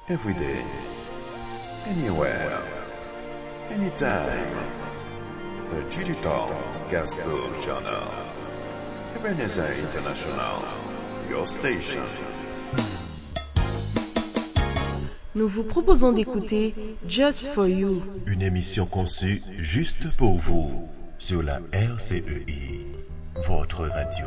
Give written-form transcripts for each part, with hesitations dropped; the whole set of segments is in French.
Every day, anywhere, anytime. The Digital Gospel Channel. Ebenezer International, your station. Nous vous proposons d'écouter Just for You, une émission conçue juste pour vous sur la RCEI, votre radio.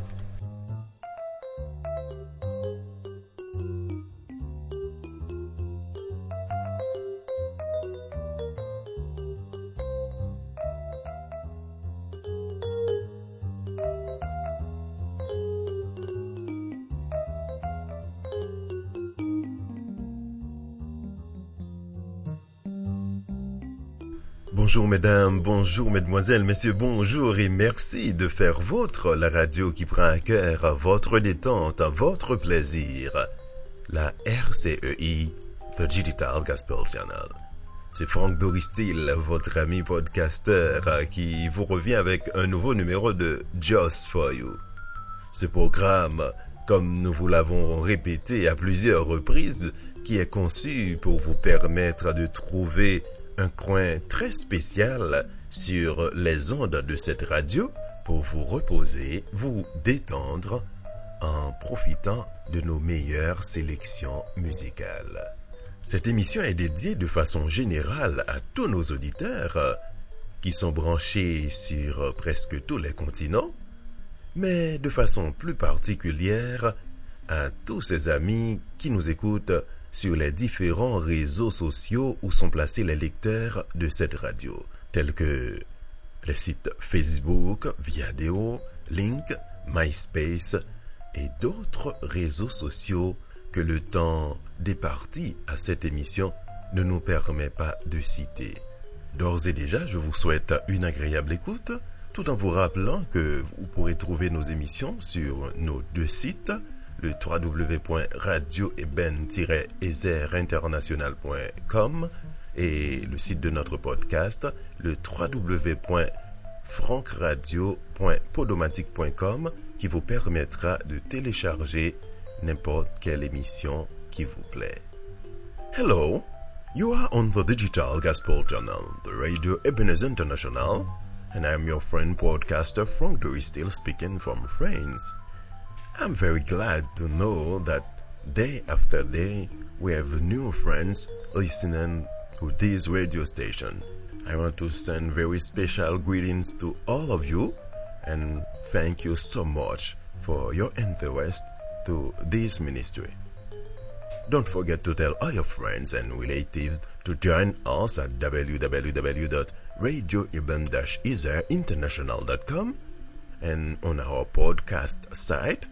Bonjour mesdames, bonjour mesdemoiselles, messieurs, bonjour et merci de faire vôtre la radio qui prend à cœur votre détente, votre plaisir. La RCEI, The Digital Gospel Channel. C'est Franck Doristil, votre ami podcasteur, qui vous revient avec un nouveau numéro de Just for You. Ce programme, comme nous vous l'avons répété à plusieurs reprises, qui est conçu pour vous permettre de trouver un coin très spécial sur les ondes de cette radio pour vous reposer, vous détendre en profitant de nos meilleures sélections musicales. Cette émission est dédiée de façon générale à tous nos auditeurs qui sont branchés sur presque tous les continents, mais de façon plus particulière à tous ces amis qui nous écoutent sur les différents réseaux sociaux où sont placés les lecteurs de cette radio, tels que les sites Facebook, Viadeo, Link, MySpace et d'autres réseaux sociaux que le temps départi à cette émission ne nous permet pas de citer. D'ores et déjà, je vous souhaite une agréable écoute, tout en vous rappelant que vous pourrez trouver nos émissions sur nos deux sites, le www.radio-eben-ezerinternational.com et le site de notre podcast, le www.frankradio.podomatic.com qui vous permettra de télécharger n'importe quelle émission qui vous plaît. Hello, you are on the Digital Gospel Channel, the Radio Ebenezer International, and I am your friend podcaster Frank Doristil speaking from France. I'm very glad to know that day after day we have new friends listening to this radio station. I want to send very special greetings to all of you and thank you so much for your interest to this ministry. Don't forget to tell all your friends and relatives to join us at www.radio-eben-ezerinternational.com and on our podcast site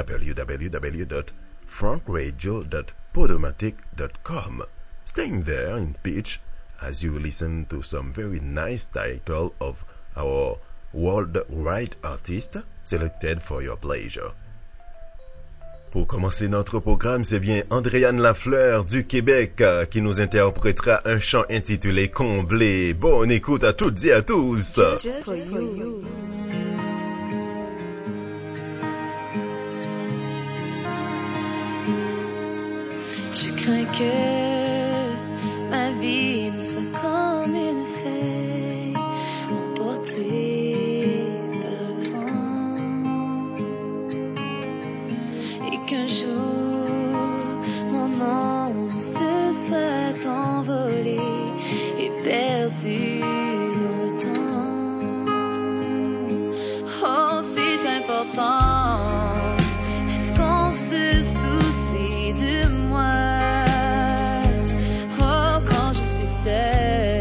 www.frankradio.podomatic.com. Staying there in pitch as you listen to some very nice title of our worldwide artist selected for your pleasure. Pour commencer notre programme, c'est bien Andréane Lafleur du Québec qui nous interprétera un chant intitulé Comblé. Bonne écoute à toutes et à tous. Just for You. Je crains que ma vie ne soit comme une feuille emportée par le vent et qu'un jour mon âme se soit envolée et perdue dans le temps. Oh, suis-je importante? Est-ce qu'on se soucie de moi? Oh, quand je suis seule.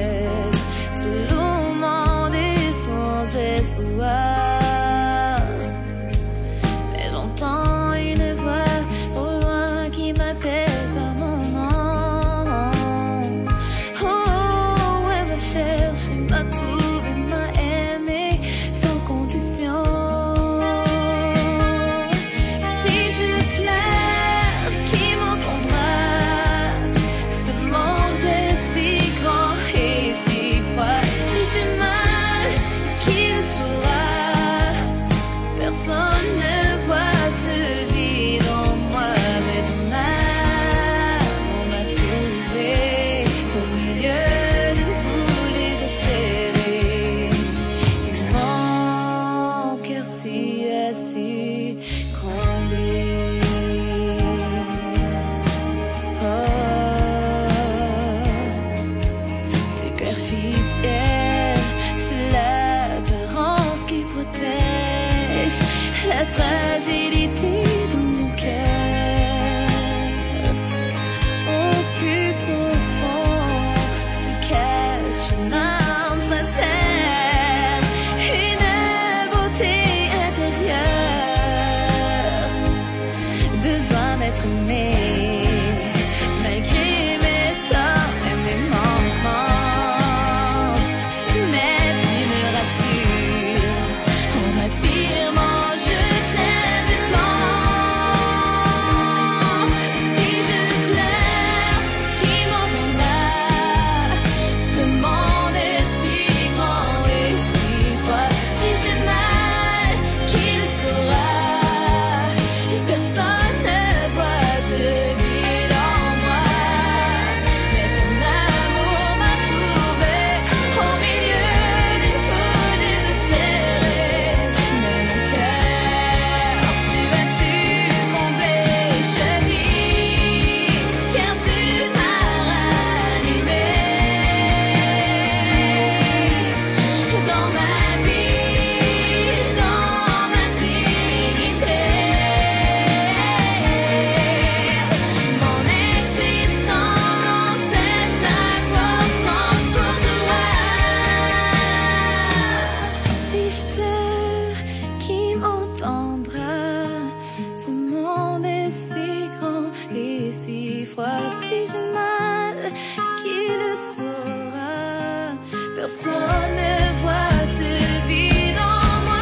si j'ai mal, qui le saura? Personne ne voit ce vide en moi.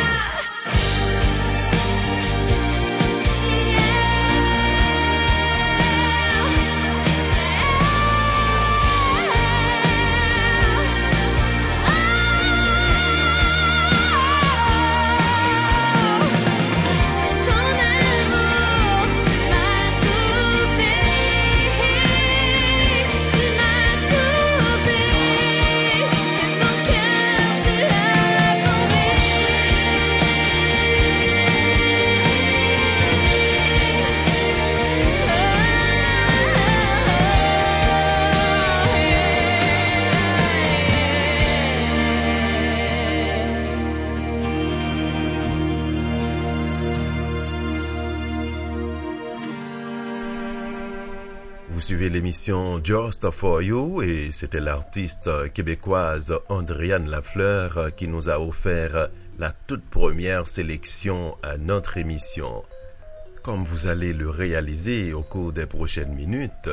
Vous suivez l'émission Just for You et c'était l'artiste québécoise Andréane Lafleur qui nous a offert la toute première sélection à notre émission. Comme vous allez le réaliser au cours des prochaines minutes,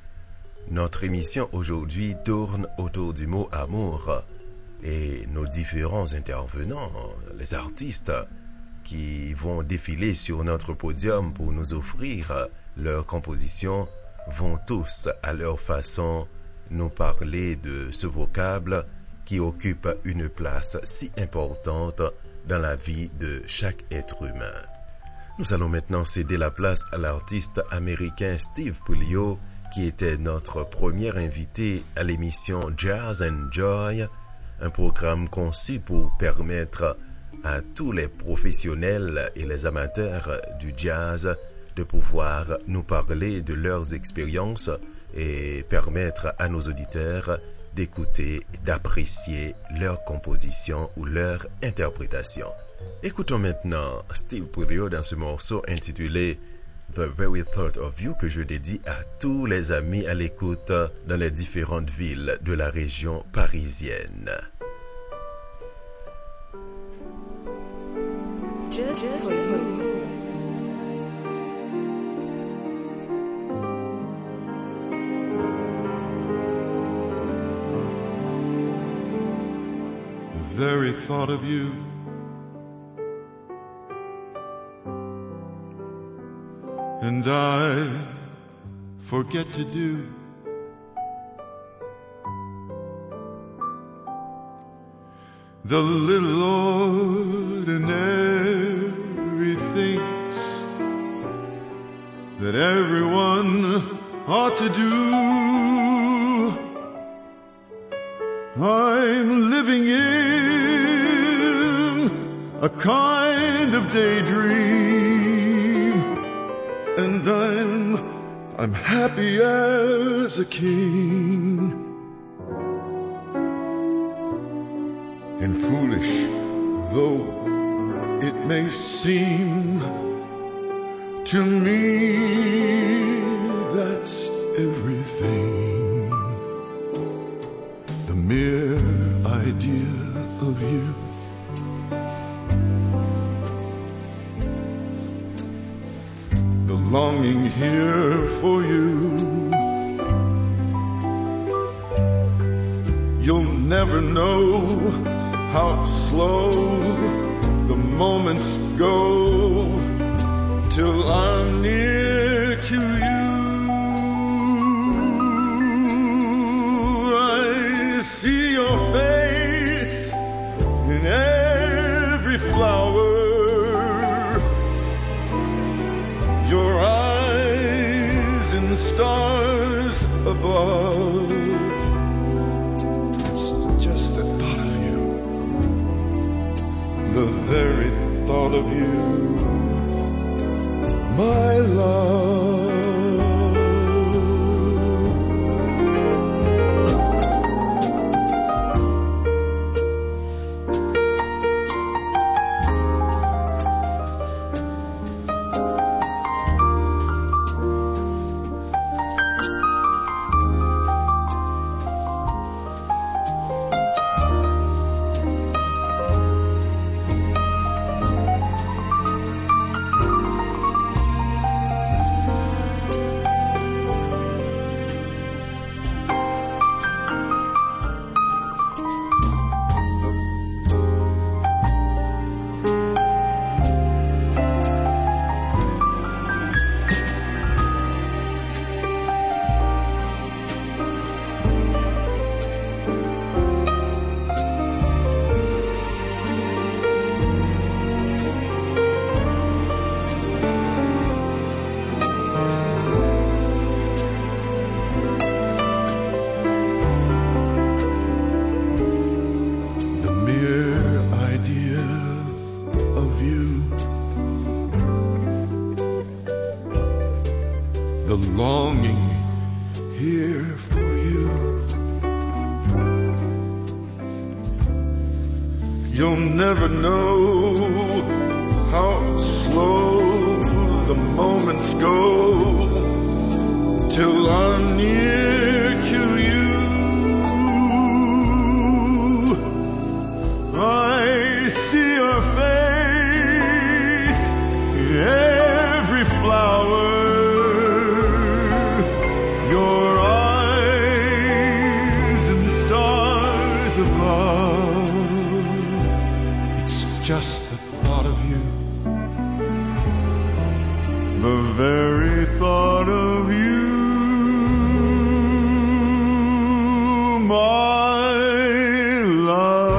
notre émission aujourd'hui tourne autour du mot amour et nos différents intervenants, les artistes qui vont défiler sur notre podium pour nous offrir leur composition vont tous, à leur façon, nous parler de ce vocable qui occupe une place si importante dans la vie de chaque être humain. Nous allons maintenant céder la place à l'artiste américain Steve Pullio, qui était notre premier invité à l'émission Jazz and Joy, un programme conçu pour permettre à tous les professionnels et les amateurs du jazz de pouvoir nous parler de leurs expériences et permettre à nos auditeurs d'écouter, d'apprécier leur composition ou leur interprétation. Écoutons maintenant Steve Pullio dans ce morceau intitulé The Very Thought of You que je dédie à tous les amis à l'écoute dans les différentes villes de la région parisienne. Just for you. Very thought of you and I forget to do the little ordinary things that everyone ought to do. I'm living in a kind of daydream, and I'm happy as a king. And foolish though it may seem to me, that's everything. The mere idea of you the longing here for you. You'll never know how slow the moments go till I'm near to you. I see your face in every flower, your eyes in stars above. It's just the thought of you, the very thought of you, my love. here for you. You'll never know how slow the moments go till I'm near to you. I see your face in every flower, your eyes and the stars above. It's just the thought of you, the very thought of you, my love.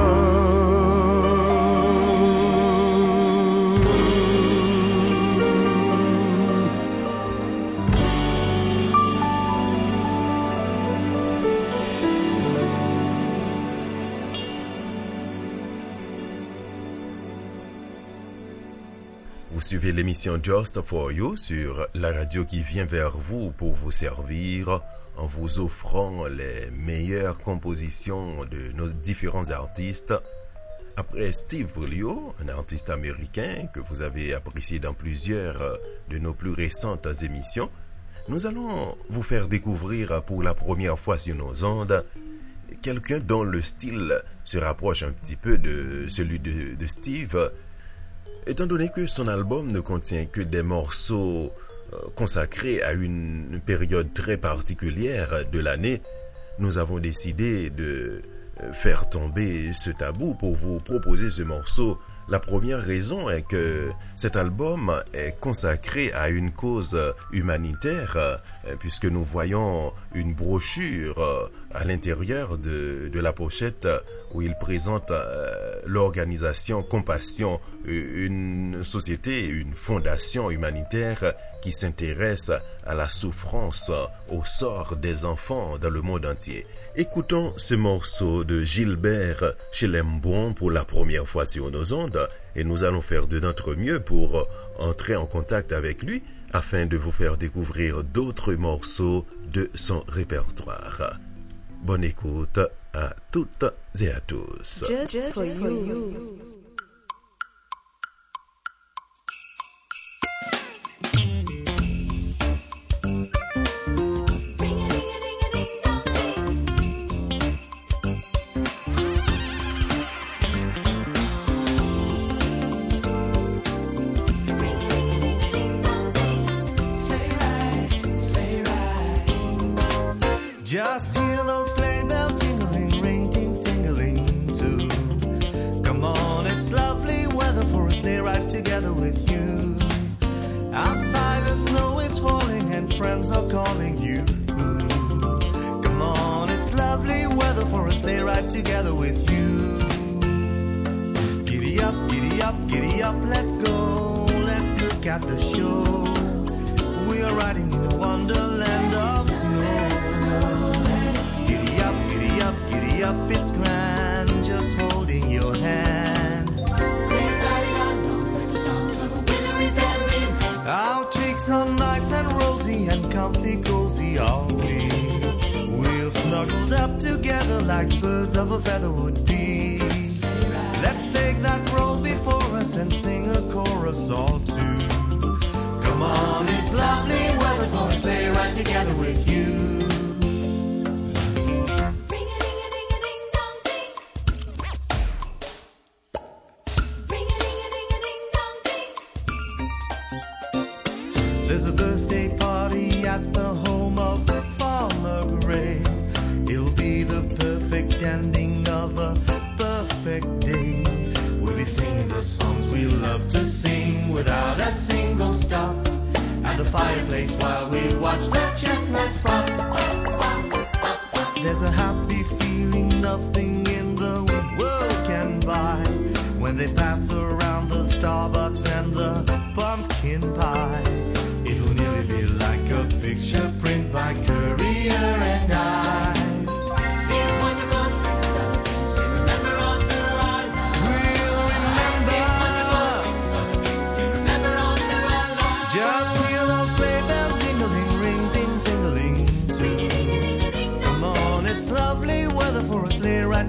Vous suivez l'émission Just for You sur la radio qui vient vers vous pour vous servir en vous offrant les meilleures compositions de nos différents artistes. Après Steve Brillo, un artiste américain que vous avez apprécié dans plusieurs de nos plus récentes émissions, nous allons vous faire découvrir pour la première fois sur nos ondes quelqu'un dont le style se rapproche un petit peu de celui de Steve, étant donné que son album ne contient que des morceaux consacrés à une période très particulière de l'année. Nous avons décidé de faire tomber ce tabou pour vous proposer ce morceau. La première raison est que cet album est consacré à une cause humanitaire, puisque nous voyons une brochure à l'intérieur de la pochette où il présente l'organisation Compassion, une société, une fondation humanitaire qui s'intéresse à la souffrance, au sort des enfants dans le monde entier. Écoutons ce morceau de Gilbert Chilembon pour la première fois sur nos ondes et nous allons faire de notre mieux pour entrer en contact avec lui afin de vous faire découvrir d'autres morceaux de son répertoire. Bonne écoute à toutes et à tous. Just for you. Just hear those sleigh bells jingling, ring, ting, tingling too. Come on, it's lovely weather for a sleigh ride together with you. Outside the snow is falling and friends are calling you. Come on, it's lovely weather for a sleigh ride together with you. Giddy up, giddy up, giddy up, let's go. Let's look at the show. We are riding in a wonderland of snow. Giddy up, giddy up, giddy up, it's grand, just holding your hand. We're riding along with the song of a wintry feathery man. Our cheeks are nice and rosy and comfy, cozy are we. We're snuggled up together like birds of a feather would be. Let's take that road before us and sing a chorus or two. Come on, it's lovely weather for a sleigh ride together with you. There's a birthday party at the home of Farmer Gray. It'll be the perfect ending of a perfect day. We'll be singing the songs we love to sing without a single stop. At the fireplace while we watch the chestnuts pop.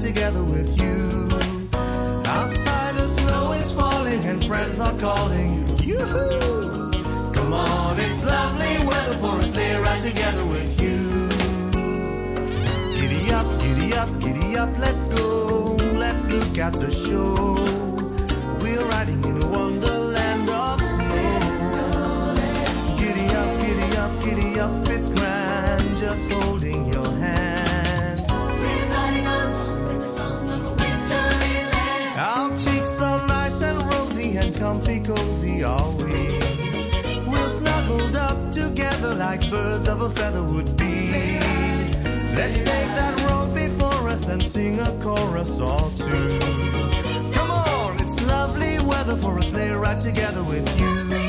together with you. Outside the snow is falling and friends are calling. Yoo-hoo! Come on, it's lovely weather for a sleigh ride together with you. Giddy up, giddy up, giddy up, let's go. Let's look at the show. We're riding in a wonderland of snow. Giddy up, giddy up, giddy up, it's grand, just holding your hand. We're riding along with the song of a wintry land. Our cheeks are nice and rosy and comfy cozy are we. We're snuggled up together like birds of a feather would be. Let's take that road before us and sing a chorus or two. Come on, it's lovely weather for a sleigh ride together with you.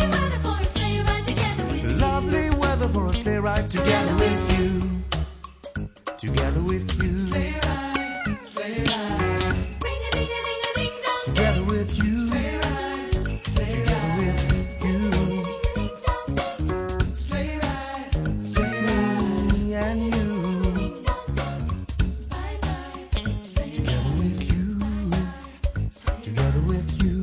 Lovely weather for a sleigh ride together with you. Together with you. Sleigh ride, sleigh ride. Ring-a-ding-a-ding-a-ding-dong. Together with you. Sleigh ride, sleigh Together ride. with you. Ring-a-ding-a-ding-dong. Sleigh ride, Just me and you. bye-bye. Sleigh Together with you. Together with you.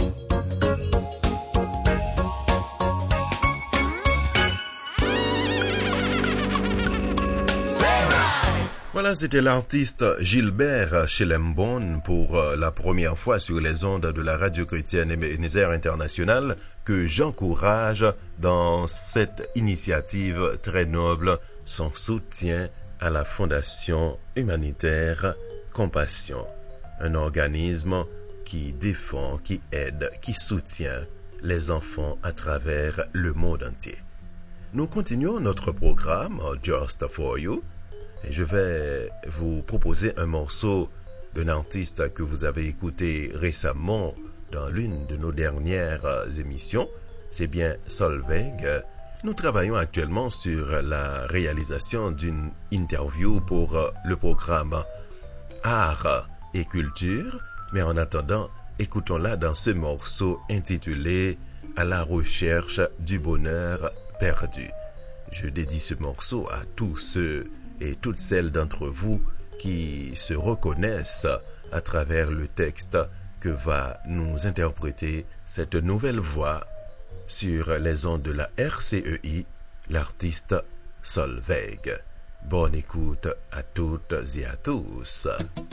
Voilà, c'était l'artiste Gilbert Schellenborn pour la première fois sur les ondes de la radio chrétienne Ebenezer International que j'encourage dans cette initiative très noble, son soutien à la Fondation humanitaire Compassion, un organisme qui défend, qui aide, qui soutient les enfants à travers le monde entier. Nous continuons notre programme Just for You. Et je vais vous proposer un morceau d'un artiste que vous avez écouté récemment dans l'une de nos dernières émissions. C'est bien Solveig. Nous travaillons actuellement sur la réalisation d'une interview pour le programme Art et Culture. Mais en attendant, écoutons-la dans ce morceau intitulé « À la recherche du bonheur perdu ». Je dédie ce morceau à tous ceux et toutes celles d'entre vous qui se reconnaissent à travers le texte que va nous interpréter cette nouvelle voix sur les ondes de la RCEI, l'artiste Solveig. Bonne écoute à toutes et à tous.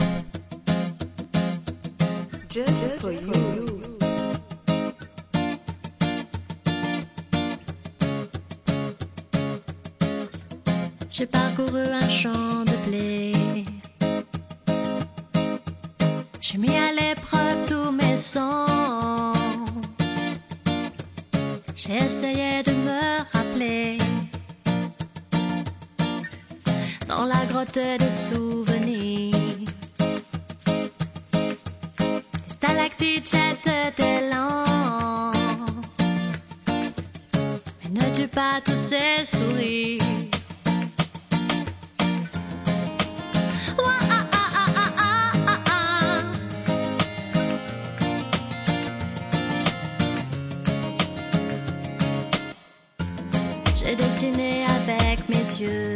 Just for you. J'ai parcouru un champ de blé. J'ai mis à l'épreuve tous mes sens. J'ai essayé de me rappeler dans la grotte des souvenirs. Les stalactites jettent des lances, mais ne tue pas tous ces sourires. J'ai dessiné avec mes yeux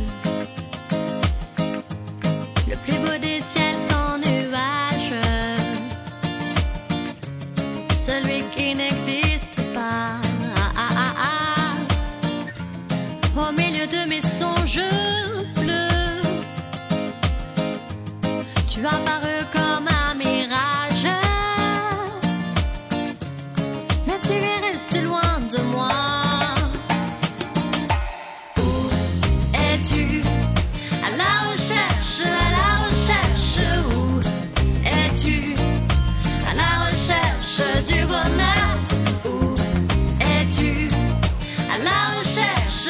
le plus beau des ciels sans nuages, celui qui n'existe pas. Au milieu de mes songes bleus, tu as paru comme un mirage, mais tu es resté loin de moi. Du bonheur, où es-tu? À la recherche,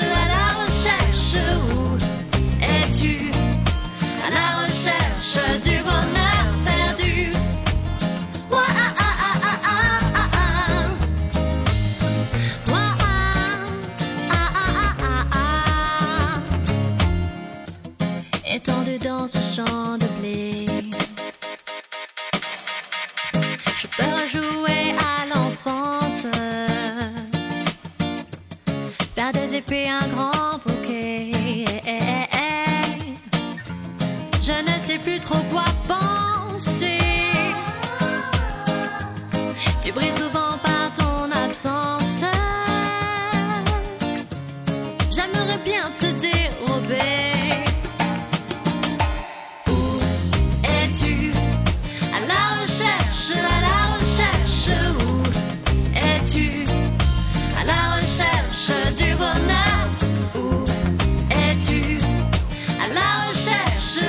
où es-tu? À la recherche du bonheur perdu. Ouah, ah, ah, ah, ah, ah, ah, ah. Ouah, ah, ah, ah, ah, ah, ah. Étendu dans ce champ de blé, je peux rejouer à l'enfance, faire des épées un grand bouquet. Je ne sais plus trop quoi penser. danser. Tu brilles souvent par ton absence. J'aimerais bien te dérober. Où es-tu? À la recherche, où es-tu? À la recherche du bonheur. Où es-tu? À la recherche,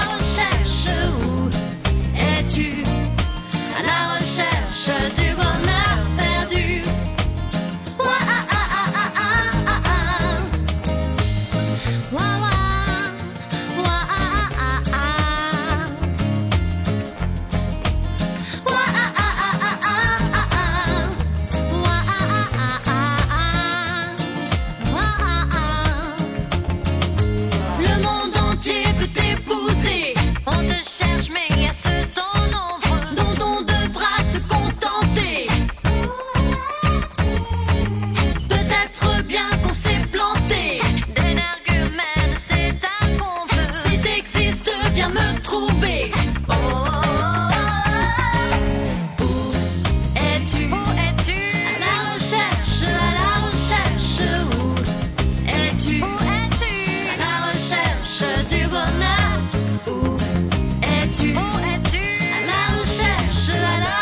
où es-tu? À la recherche du bonheur perdu. Ouah, ah, ah, ah, ah, ah, ah, ah. Ouah, ouah, ouah, ah, ah, ah. Ouah, ah, ah, ah, ah, ah, ah. Ouah, ah, ah, ah, ah. Ouah, ah, ah. Le monde entier peut t'épouser. On te cherche mais il y a ce temps nombreux dont on devra se contenter. Peut-être bien qu'on s'est planté. D'énergumène, c'est un complot. Si t'existes, viens me trouver. Oh, où es-tu? Où es-tu? À la recherche, où es-tu? Où es-tu? À la recherche du bonheur. Où es-tu? Où es-tu? À la recherche,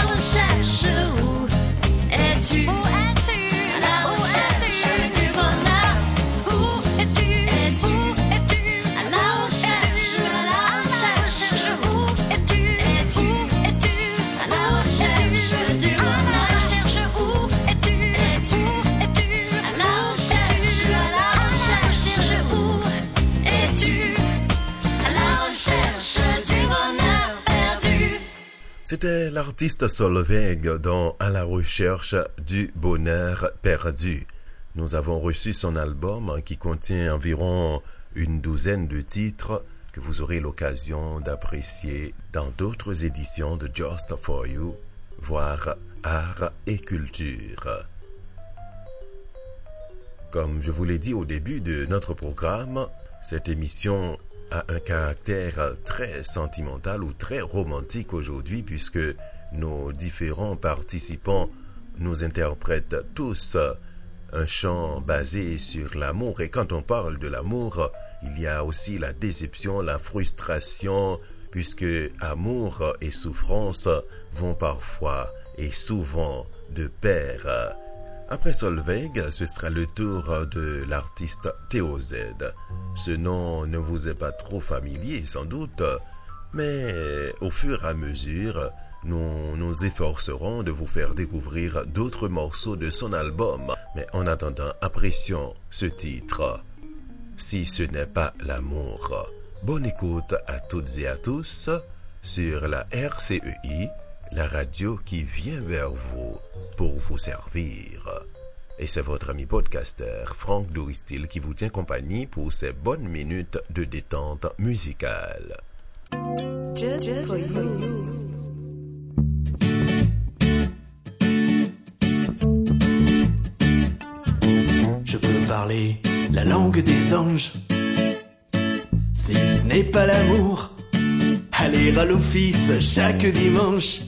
où es-tu? Où es-tu? À la recherche du bonheur. Où es-tu? Où es-tu? À la recherche, où es-tu? Où es-tu? À la recherche du bonheur. Où es-tu? Où es-tu? À la recherche, où es-tu? À la recherche du bonheur perdu. C'était l'artiste Solveig dans À la recherche du bonheur perdu. Nous avons reçu son album qui contient environ une douzaine de titres que vous aurez l'occasion d'apprécier dans d'autres éditions de Just for You, voire Art et Culture. Comme je vous l'ai dit au début de notre programme, cette émission a un caractère très sentimental ou très romantique aujourd'hui puisque nos différents participants nous interprètent tous un chant basé sur l'amour. Et quand on parle de l'amour, il y a aussi la déception, la frustration, puisque amour et souffrance vont parfois et souvent de pair. Après Solveig, ce sera le tour de l'artiste Théo Z. Ce nom ne vous est pas trop familier sans doute, mais au fur et à mesure, nous nous efforcerons de vous faire découvrir d'autres morceaux de son album. Mais en attendant, apprécions ce titre, Si ce n'est pas l'amour. Bonne écoute à toutes et à tous sur la RCEI, la radio qui vient vers vous pour vous servir. Et c'est votre ami podcasteur Franck Doristil qui vous tient compagnie pour ces bonnes minutes de détente musicale. Just for you. Je peux parler la langue des anges. Si ce n'est pas l'amour, aller à l'office chaque dimanche.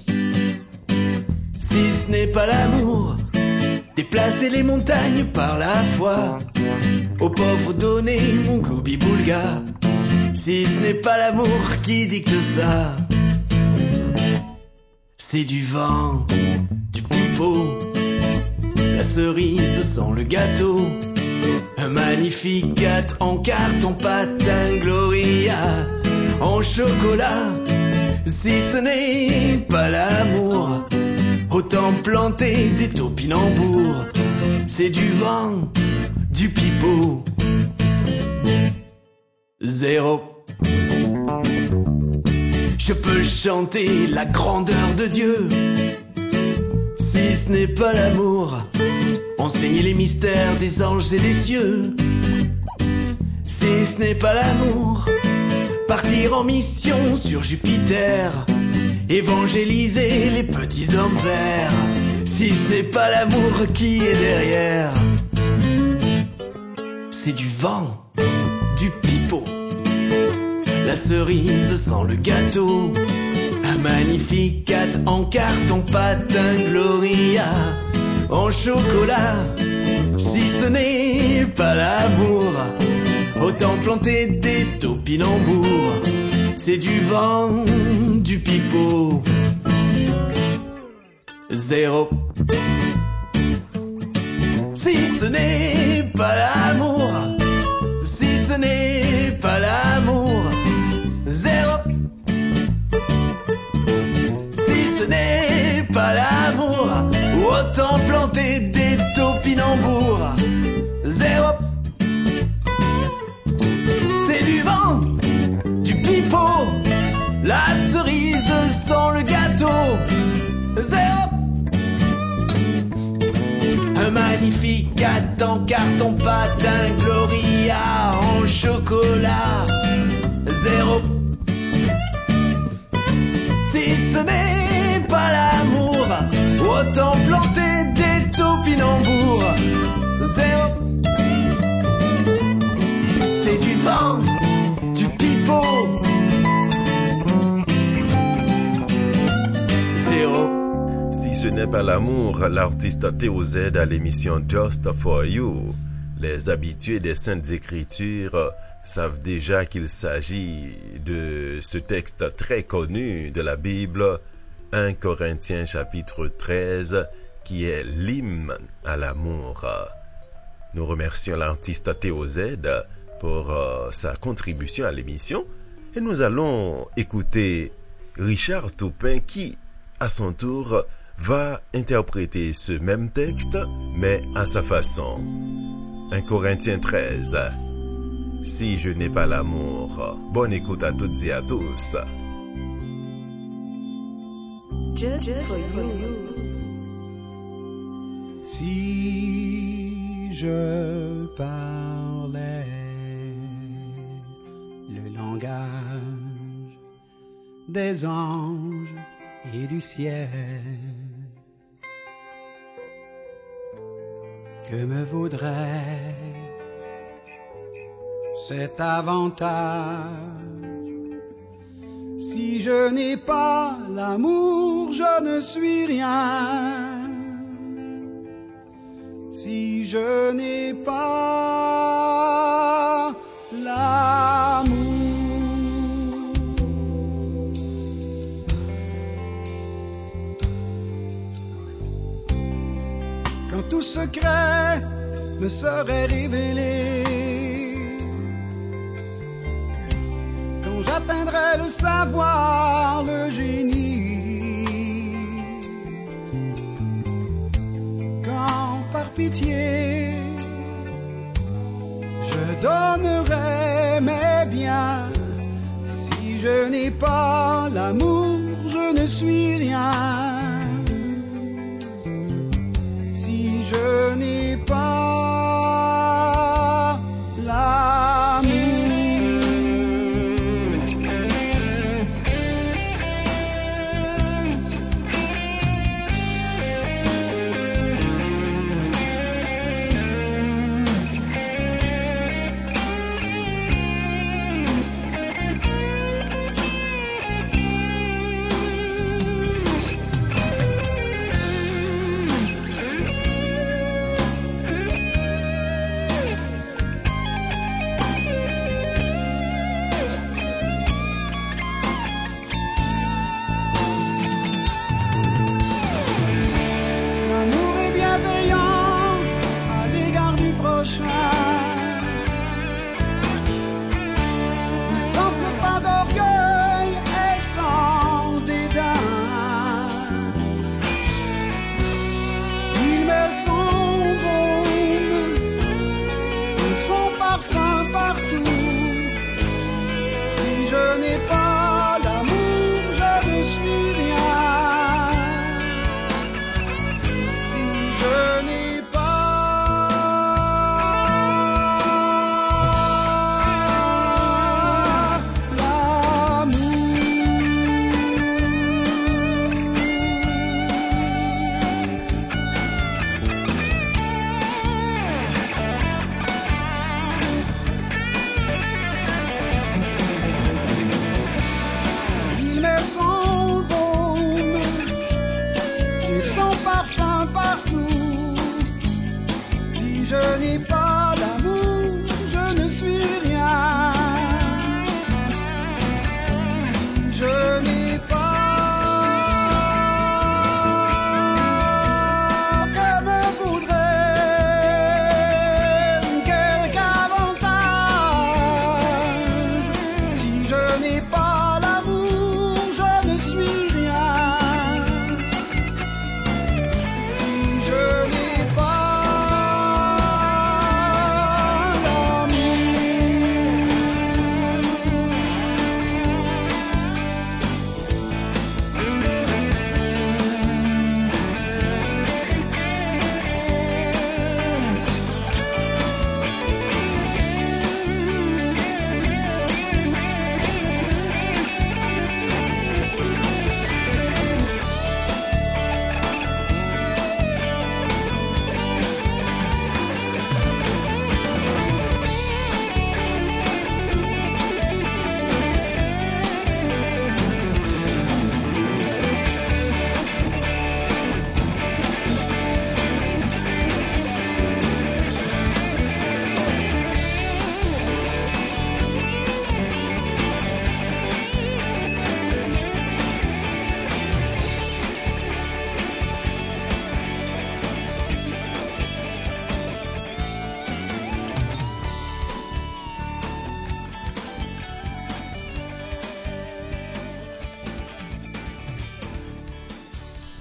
Si ce n'est pas l'amour, déplacer les montagnes par la foi. Aux pauvres donner mon gloubi-boulga. Si ce n'est pas l'amour qui dicte ça, c'est du vent, du pipeau, la cerise sans le gâteau. Un magnifique gâteau en carte, en pâte, un gloria en chocolat. Si ce n'est pas l'amour, autant planter des topinambours. C'est du vent, du pipeau. Zéro. Je peux chanter la grandeur de Dieu. Si ce n'est pas l'amour, enseigner les mystères des anges et des cieux. Si ce n'est pas l'amour, partir en mission sur Jupiter, évangéliser les petits hommes verts. Si ce n'est pas l'amour qui est derrière, c'est du vent, du pipeau, la cerise sans le gâteau. Un Magnificat en carton patin Gloria en chocolat. Si ce n'est pas l'amour, autant planter des topinambours. C'est du vent, du pipeau. Zéro. Si ce n'est pas l'amour, si ce n'est pas l'amour, zéro. Si ce n'est pas l'amour, autant planter des topinambours. Zéro. C'est du vent, du pipeau, la cerise sans le gâteau. Zéro. Un magnifique en carton patin Gloria en chocolat. Zéro. Si ce n'est pas l'amour, autant planter des topinambours. Zéro. C'est du vent, du pipeau. Zéro. Si ce n'est pas l'amour, l'artiste Théo Z à l'émission Just for You. Les habitués des Saintes Écritures savent déjà qu'il s'agit de ce texte très connu de la Bible, 1 Corinthiens chapitre 13, qui est l'hymne à l'amour. Nous remercions l'artiste Théo Z pour sa contribution à l'émission et nous allons écouter Richard Toupin qui, à son tour, va interpréter ce même texte, mais à sa façon. 1 Corinthiens 13. Si je n'ai pas l'amour. Bonne écoute à toutes et à tous. Just for you. Si je parlais le langage des anges et du ciel, que me vaudrait cet avantage? Si je n'ai pas l'amour, je ne suis rien. Si je n'ai pas l'amour, quand tout secret me serait révélé, quand j'atteindrais le savoir, le génie, quand par pitié je donnerais mes biens. Si je n'ai pas l'amour, je ne suis rien. Si je n'ai pas l'amour,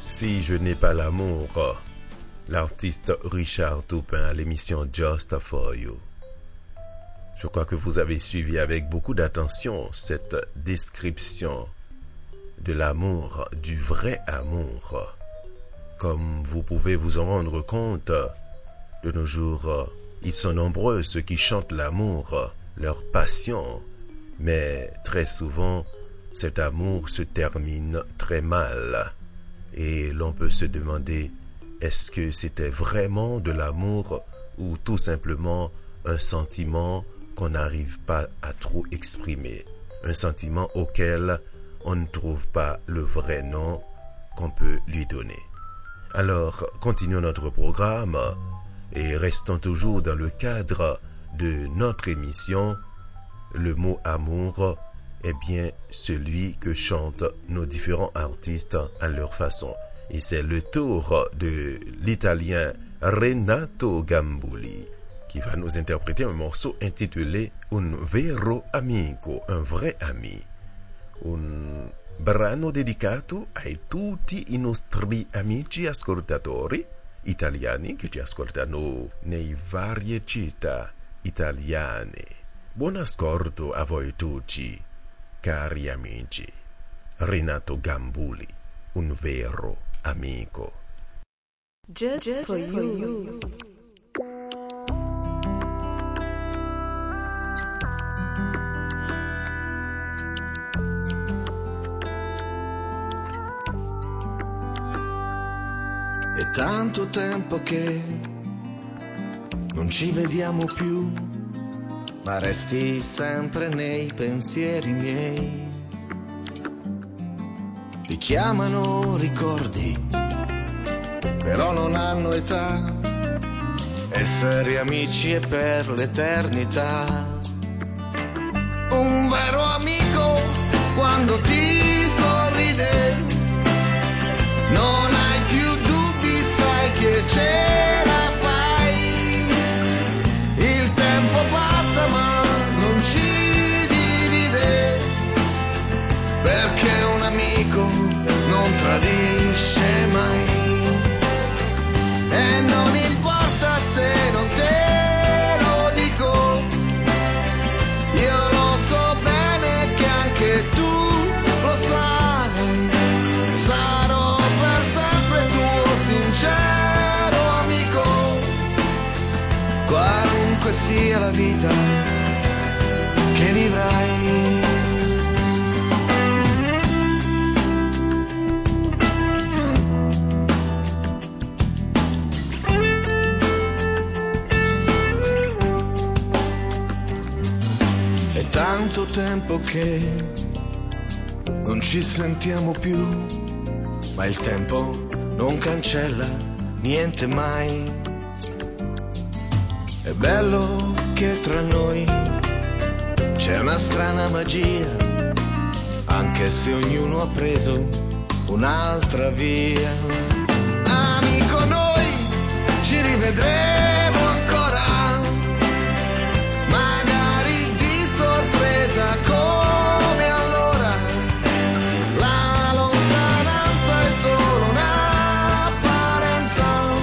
Si je n'ai pas l'amour, l'artiste Richard Toupin à l'émission Just For You. Je crois que vous avez suivi avec beaucoup d'attention cette description de l'amour, du vrai amour. Comme vous pouvez vous en rendre compte, de nos jours, ils sont nombreux ceux qui chantent l'amour, leur passion, mais très souvent, cet amour se termine très mal. Et l'on peut se demander, est-ce que c'était vraiment de l'amour ou tout simplement un sentiment qu'on n'arrive pas à trop exprimer, un sentiment auquel on ne trouve pas le vrai nom qu'on peut lui donner. Alors, continuons notre programme et restons toujours dans le cadre de notre émission. Le mot amour est bien celui que chantent nos différents artistes à leur façon. Et c'est le tour de l'italien Renato Gambuli qui va nous interpréter un morceau intitulé Un vero amico, un vrai ami. Un brano dedicato a tutti i nostri amici ascoltatori italiani che ci ascoltano nei varie città italiane. Buon ascolto a voi tutti, cari amici. Renato Gambuli, un vero amico. Just for you. È tanto tempo che non ci vediamo più, ma resti sempre nei pensieri miei. Li chiamano ricordi, però non hanno età. Essere amici è per l'eternità. Un vero amico quando ti sorride, non hai più dubbi, sai che ce la fai. Il tempo passa ma non ci divide, perché un amico non tradisce mai. E non importa se non te lo dico, io lo so bene che anche tu lo sai. Sarò per sempre tuo sincero amico, qualunque sia la vita che vivrai. Tanto tempo che non ci sentiamo più, ma il tempo non cancella niente mai. È bello che tra noi c'è una strana magia, anche se ognuno ha preso un'altra via. Amico, noi ci rivedremo ancora, come allora. La lontananza è solo un'apparenza,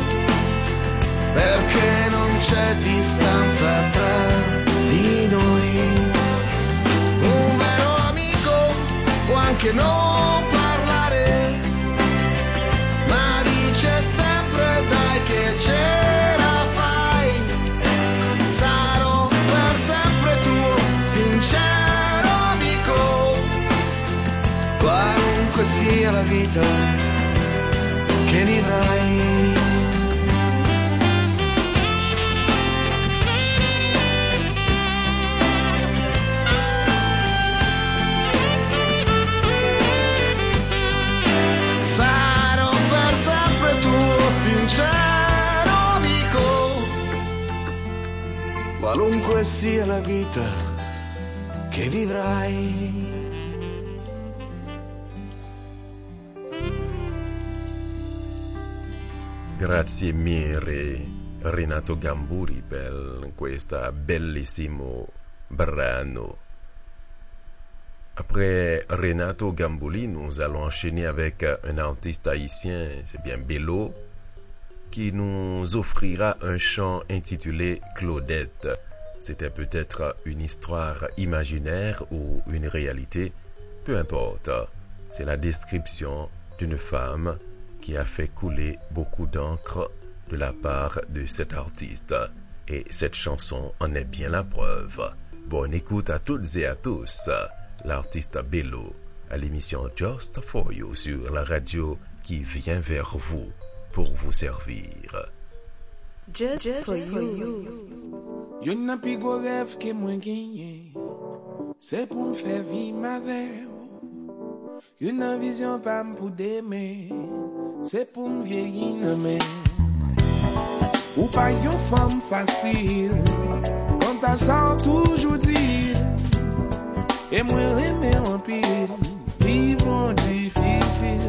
perché non c'è distanza tra di noi. Un vero amico può anche non parlare, ma dice sempre dai che ce la fai. Sarò per sempre tuo sincero, qualunque sia la vita che vivrai. Sarò per sempre tuo sincero amico, qualunque sia la vita che vivrai. Grazie mille Renato Gambuli per questo bellissimo brano. Après Renato Gamboli, nous allons enchaîner avec un artiste haïtien, c'est bien Bello, qui nous offrira un chant intitulé Claudette. C'était peut-être une histoire imaginaire ou une réalité, peu importe. C'est la description d'une femme qui a fait couler beaucoup d'encre de la part de cet artiste. Et cette chanson en est bien la preuve. Bonne écoute à toutes et à tous. L'artiste Bello à l'émission Just For You sur la radio qui vient vers vous pour vous servir. Just for you. Yon nan pi gwo rêve que moi gagné, c'est pour me faire vivre avec. Yon nan vision pas pour d'aimer, c'est pour me vieillir nan men. Ou pas yon femme facile, quand ta sort toujours dire. Et moi aimer en pile, vivre difficile.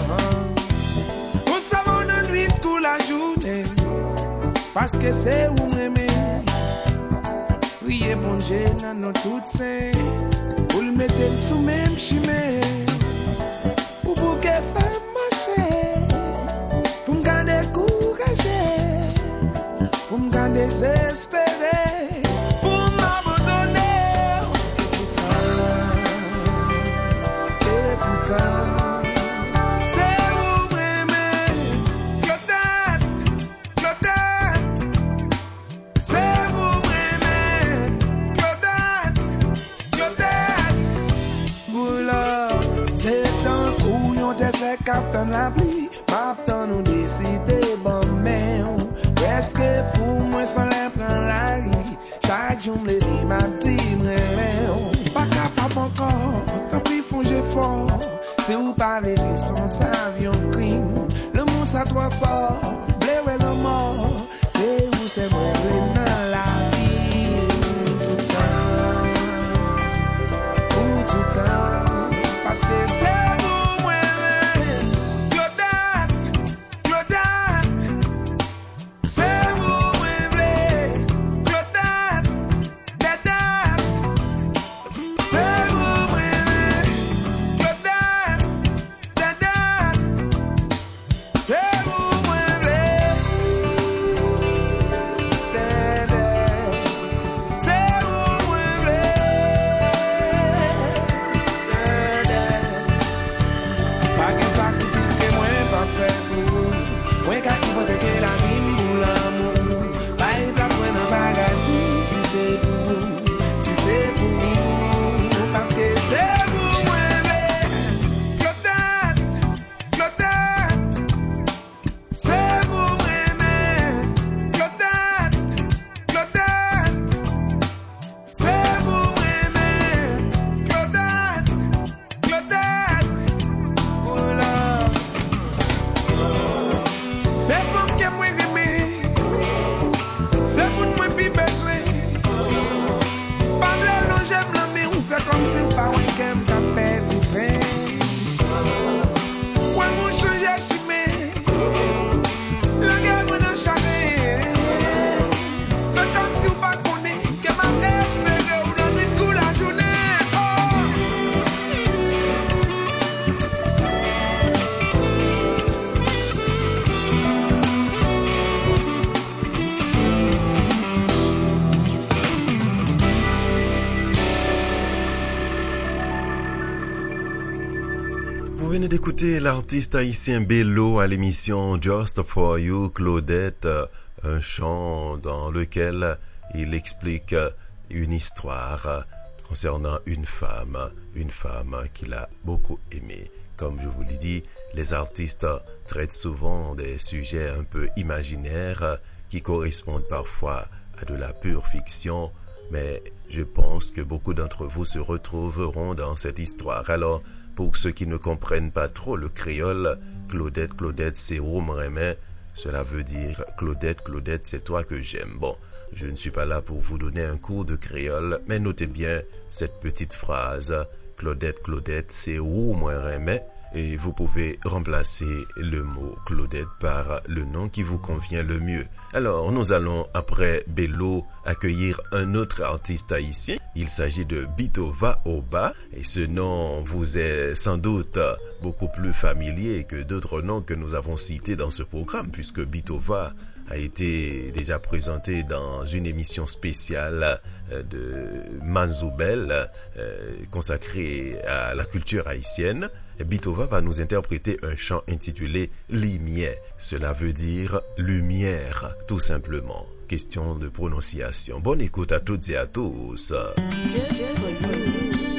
On s'avonne en nuit toute la journée, parce que c'est où m'aimer. Priez bon Dieu dans nos toutes saints, pour le mettre sous même chemin. Ou pour que femme marcher, pour me garder courageux, pour me garder désespéré. Captain la pluie, m'attend nous décider bon mais presque fou moi sans les prendre la vie. Chaque jour me dit ma dit mais pas capable encore, tant pis faut j'ai fort. C'est où pas les responsables yon crime. Le monde ça trop fort, blé le mort. C'est où c'est moi dans la vie tout le temps, parce que c'est D'écouter l'artiste haïtien Bello à l'émission Just For You, Claudette, un chant dans lequel il explique une histoire concernant une femme qu'il a beaucoup aimée. Comme je vous l'ai dit, les artistes traitent souvent des sujets un peu imaginaires qui correspondent parfois à de la pure fiction, mais je pense que beaucoup d'entre vous se retrouveront dans cette histoire. Alors, pour ceux qui ne comprennent pas trop le créole, Claudette, c'est où m'aimer. Cela veut dire Claudette, c'est toi que j'aime. Bon, je ne suis pas là pour vous donner un cours de créole, mais notez bien cette petite phrase. Claudette, c'est où m'aimer. et vous pouvez remplacer le mot Claudette par le nom qui vous convient le mieux. Alors, nous allons, après Bello, accueillir un autre artiste haïtien. Il s'agit de Bitova Oba, et ce nom vous est sans doute beaucoup plus familier que d'autres noms que nous avons cités dans ce programme, puisque Bitova a été déjà présenté dans une émission spéciale de Manzoubel consacrée à la culture haïtienne. Bitova va nous interpréter un chant intitulé Limière. Cela veut dire lumière, tout simplement. Question de prononciation. Bonne écoute à toutes et à tous. Just for you.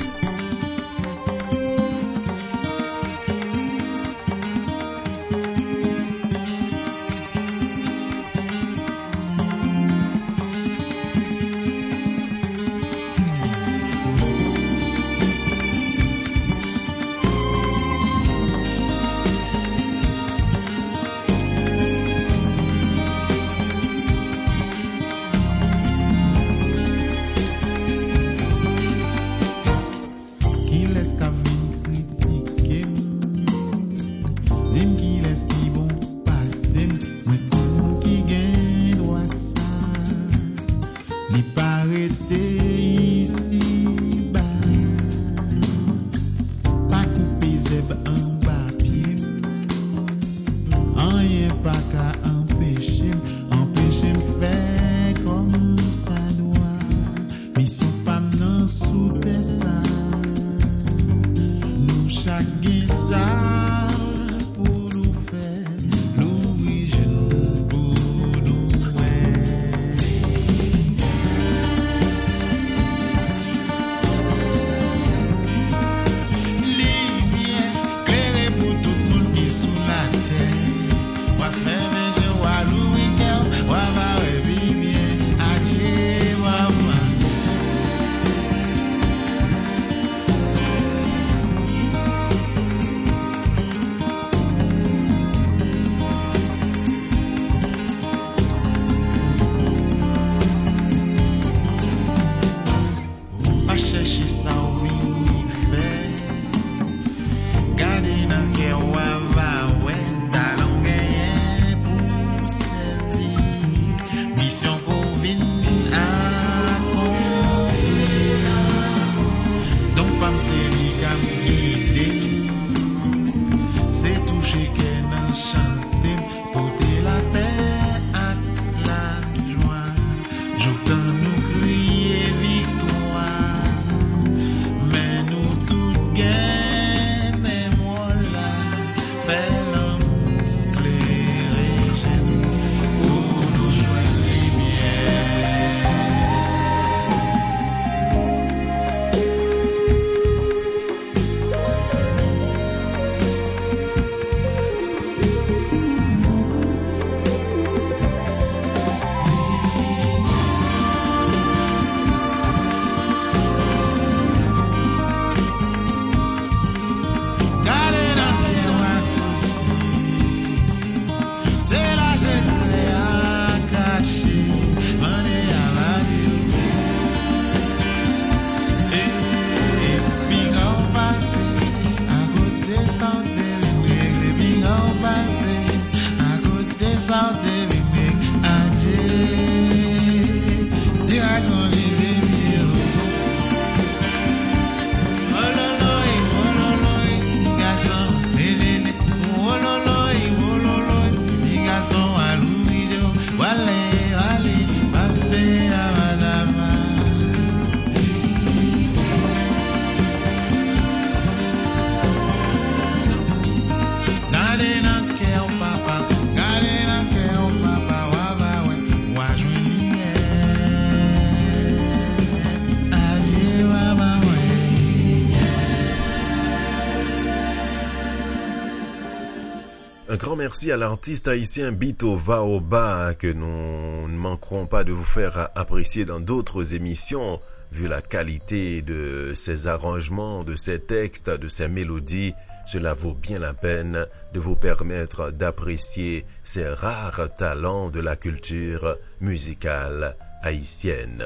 Un grand merci à l'artiste haïtien Bitova Oba que nous ne manquerons pas de vous faire apprécier dans d'autres émissions vu la qualité de ses arrangements, de ses textes, de ses mélodies. Cela vaut bien la peine de vous permettre d'apprécier ces rares talents de la culture musicale haïtienne.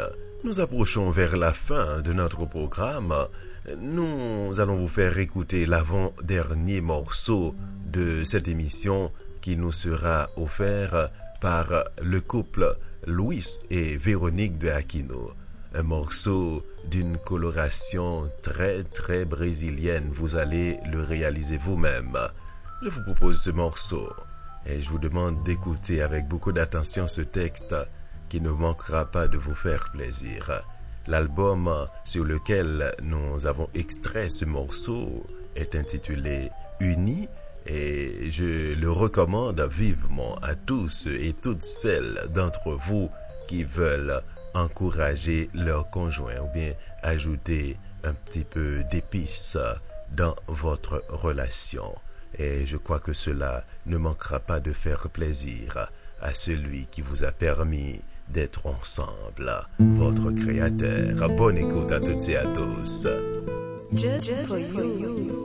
nous approchons vers la fin de notre programme. Nous allons vous faire écouter l'avant-dernier morceau de cette émission qui nous sera offert par le couple Louis et Véronique de Aquino. Un morceau d'une coloration très très brésilienne. Vous allez le réaliser vous-même. Je vous propose ce morceau et je vous demande d'écouter avec beaucoup d'attention ce texte qui ne manquera pas de vous faire plaisir. L'album sur lequel nous avons extrait ce morceau est intitulé Unis et je le recommande vivement à tous et toutes celles d'entre vous qui veulent encourager leur conjoint ou bien ajouter un petit peu d'épices dans votre relation. Et je crois que cela ne manquera pas de faire plaisir à celui qui vous a permis d'être ensemble, votre Créateur. Bonne écoute à toutes et à tous. Just for you.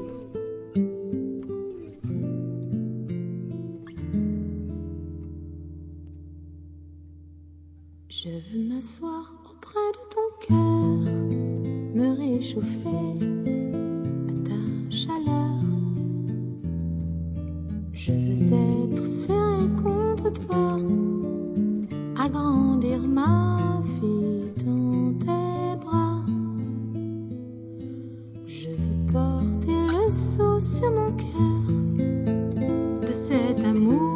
Je veux m'asseoir auprès de ton cœur, me réchauffer à ta chaleur. Je veux être serré contre toi, agrandir ma vie dans tes bras. Je veux porter le sceau sur mon cœur de cet amour.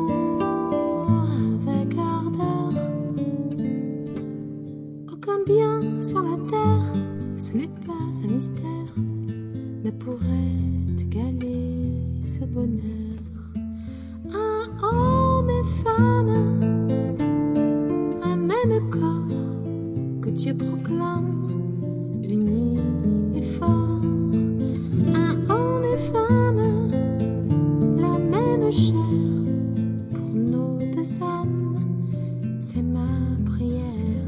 Bien sur la terre, ce n'est pas un mystère, ne pourrait égaler ce bonheur. Un homme et femme, un même corps que Dieu proclame, unis et forts. Un homme et femme, la même chair pour nos deux âmes, c'est ma prière.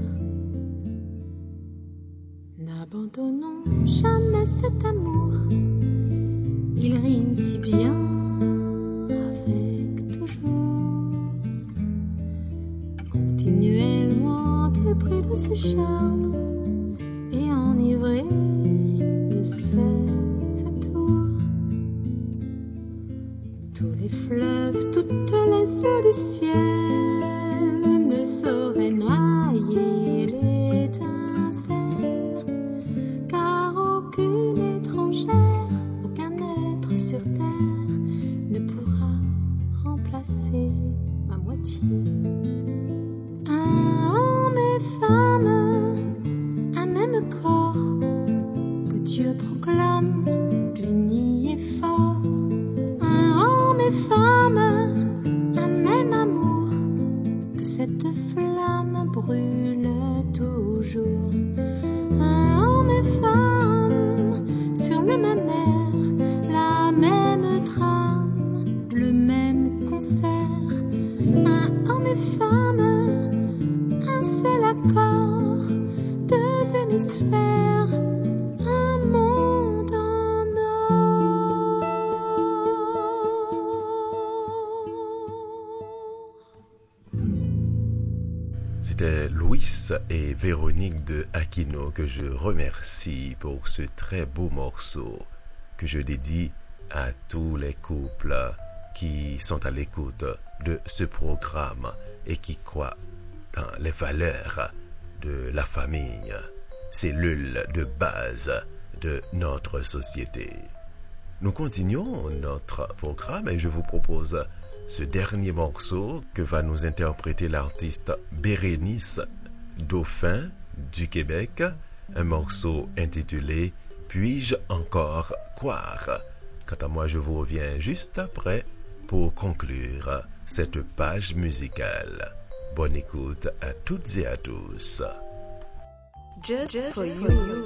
N'abandonnons jamais cet amour, il rime si bien avec toujours. Continuellement épris de ses charmes et enivrés de ses atours. Tous les fleuves, toutes les eaux du ciel ne sauraient noyer l'étincelle. Aucun être sur terre ne pourra remplacer ma moitié. Un homme et femme, un même corps que Dieu proclame, unis et forts. Un homme et femme, un même amour, que cette flamme brûle toujours. Un homme et femme, sur le même air, la même trame, le même concert. Un homme et femme, un seul accord, deux hémisphères, un monde en or. C'était Louis et Véronique de Aquino que je remercie pour ce très beau morceau que je dédie à tous les couples qui sont à l'écoute de ce programme et qui croient dans les valeurs de la famille, cellule de base de notre société. Nous continuons notre programme et je vous propose ce dernier morceau que va nous interpréter l'artiste Bérénice Dauphin du Québec, un morceau intitulé « Puis-je encore croire ?» Quant à moi, je vous reviens juste après pour conclure cette page musicale. Bonne écoute à toutes et à tous. Just for you.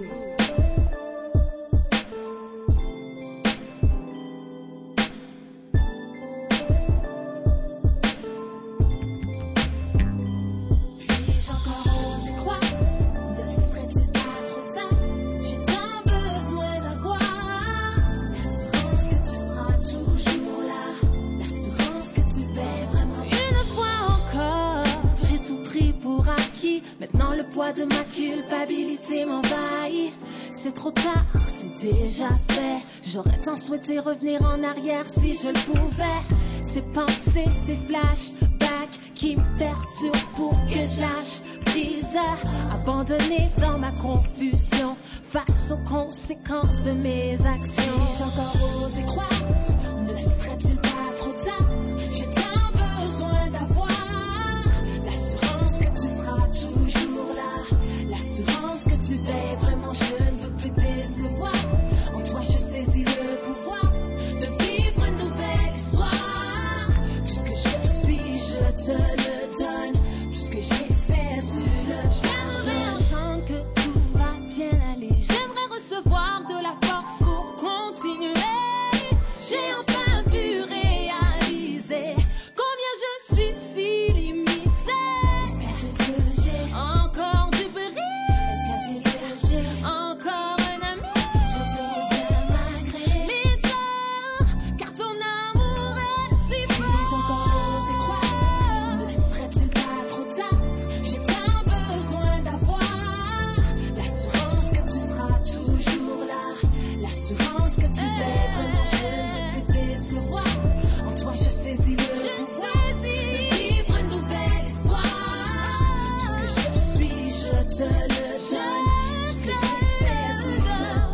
Maintenant le poids de ma culpabilité m'envahit. C'est trop tard, c'est déjà fait. J'aurais tant souhaité revenir en arrière si je le pouvais. Ces pensées, ces flashbacks qui me perturbent pour que je lâche prise. Abandonné dans ma confusion face aux conséquences de mes actions. J'ai encore osé croire, ne serait-il pas trop tard? J'ai tant besoin d'avoir l'assurance que tu seras toujours là, l'assurance que tu veilles vraiment. Je ne veux plus décevoir. En toi je saisis le pouvoir de vivre une nouvelle histoire. Tout ce que je suis, je te le donne. Tout ce que j'ai fait, tu le. J'aimerais entendre que tout va bien aller. J'aimerais recevoir de la force pour continuer. J'ai enfin pu réaliser combien je suis si limitée. Est-ce qu'à tes yeux j'ai encore du bris? Est-ce qu'à tes yeux j'ai encore un ami? Je te reviens malgré mes torts, car ton amour est si fort. Puis-je encore oser croire, ne serait-il pas trop tard? J'ai tant besoin d'avoir l'assurance que tu seras toujours là, l'assurance que tu veilles vraiment. Je ne veux plus décevoir. En toi je saisis le pouvoir de vivre une nouvelle histoire. Tout ce que je suis, je te le donne. Tout ce que j'ai fait, tu me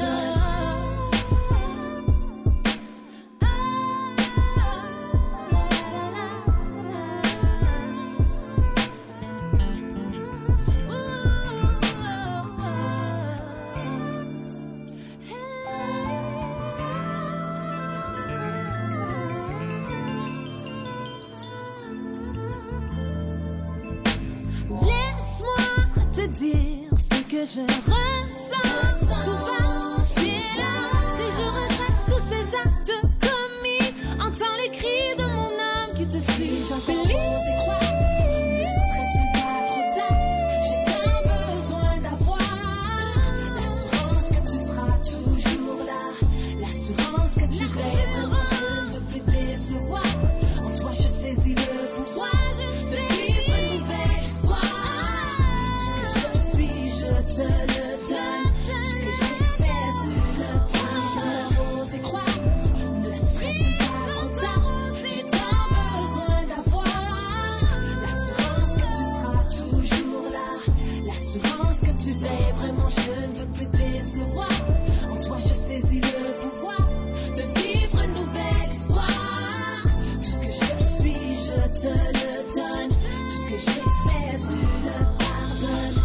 Laisse-moi te dire ce que je ressens. Tout va, j'ai là. Si je regrette tous ces actes commis, entends les cris de mon âme qui te suit. J'en fais oser croire, ne serait-il pas trop tard? J'ai tant besoin d'avoir l'assurance que tu seras toujours là, l'assurance que tu veilles vraiment. Je ne veux plus décevoir. En toi je saisis le pouvoir de vivre une nouvelle histoire. Tout ce que je suis, je te le donne. Tout ce que j'ai fait, tu le prends. J'aurais osé croire, ne serait-il pas trop tard? J'ai tant besoin d'avoir l'assurance que tu seras toujours là, l'assurance que tu veilles vraiment. Je ne veux plus décevoir. En toi je saisis le pouvoir de vivre une nouvelle histoire. Tout ce que je suis, je te le donne. Tout ce que j'ai fait, tu le pardonnes.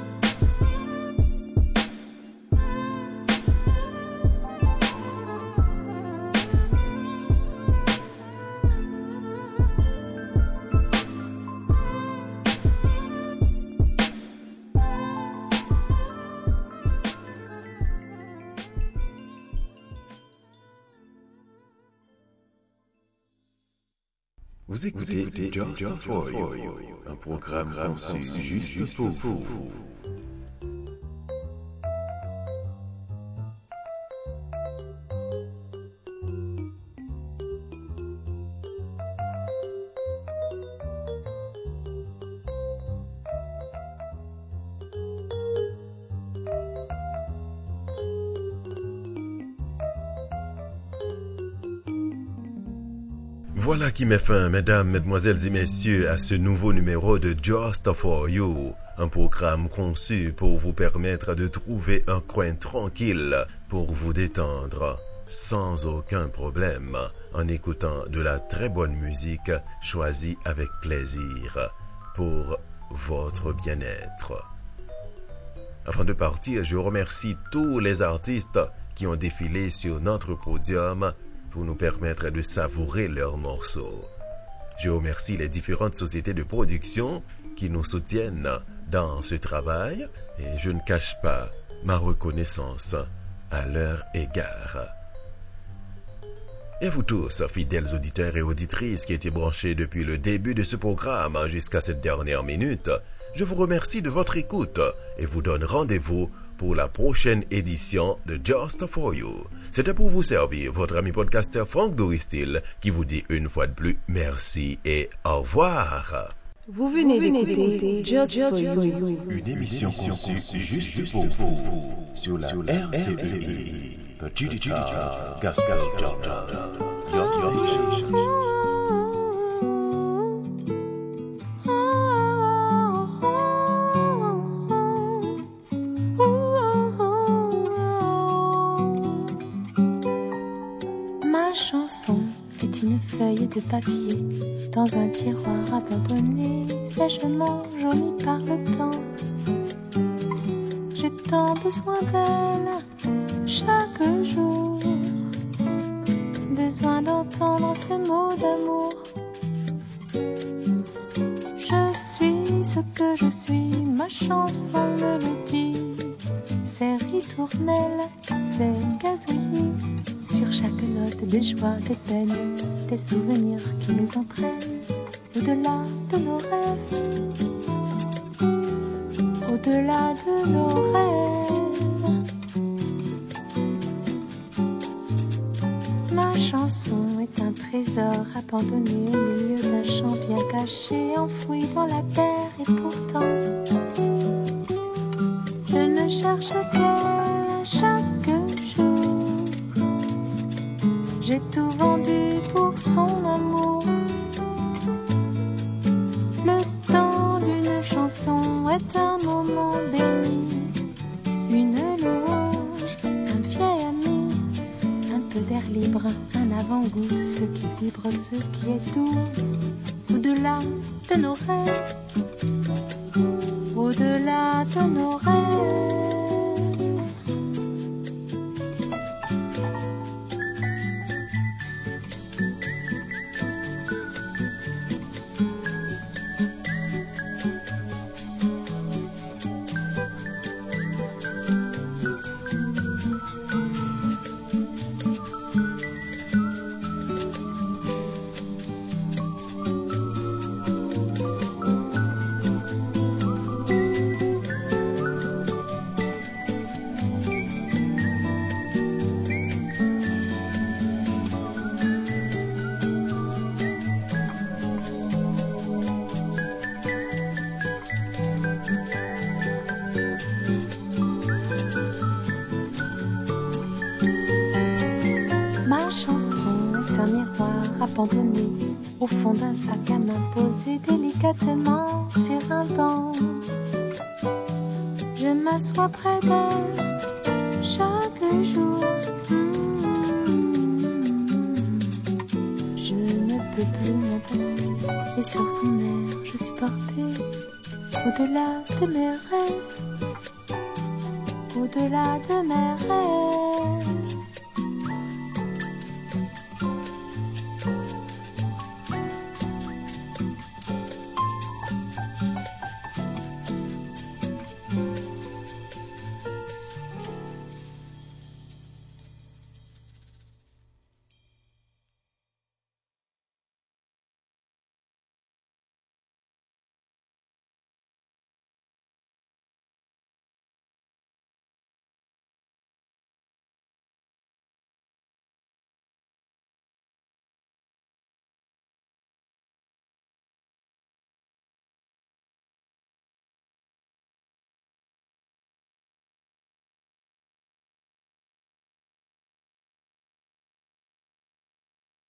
Vous écoutez Just For You, un programme conçu juste pour vous. Voilà qui met fin, mesdames, mesdemoiselles et messieurs, à ce nouveau numéro de Just For You, un programme conçu pour vous permettre de trouver un coin tranquille pour vous détendre, sans aucun problème, en écoutant de la très bonne musique choisie avec plaisir, pour votre bien-être. Avant de partir, je remercie tous les artistes qui ont défilé sur notre podium pour nous permettre de savourer leurs morceaux. Je remercie les différentes sociétés de production qui nous soutiennent dans ce travail et je ne cache pas ma reconnaissance à leur égard. Et vous tous, fidèles auditeurs et auditrices qui étaient branchés depuis le début de ce programme jusqu'à cette dernière minute, je vous remercie de votre écoute et vous donne rendez-vous pour la prochaine édition de Just For You. C'était pour vous servir votre ami podcasteur Frank Doristil qui vous dit une fois de plus merci et au revoir. Vous venez d'écouter Just for You. Une émission conçue juste pour vous sur la RCEI, The Digital Gospel Journal. Your station. Ma chanson est une feuille de papier dans un tiroir abandonné, sèchement jauni par le temps. J'ai tant besoin d'elle chaque jour, besoin d'entendre ces mots d'amour. Je suis ce que je suis, ma chanson me le dit. C'est ritournelle, c'est gazouillis. Sur chaque note des joies, des peines, des souvenirs qui nous entraînent au-delà de nos rêves, au-delà de nos rêves. Ma chanson est un trésor abandonné au milieu d'un champ bien caché, enfoui dans la terre, et pourtant je ne cherche qu'elle chaque jour. J'ai tout vendu pour son amour. Le temps d'une chanson est un moment béni, une louange, un vieil ami, un peu d'air libre, un avant-goût de ce qui vibre, ce qui est doux, au-delà de nos rêves, au-delà de nos rêves. Ma chanson est un miroir abandonné au fond d'un sac à main posé délicatement sur un banc. Je m'assois près d'elle chaque jour. Je ne peux plus m'en passer et sur son air je suis portée au-delà de mes rêves, au-delà de mes rêves.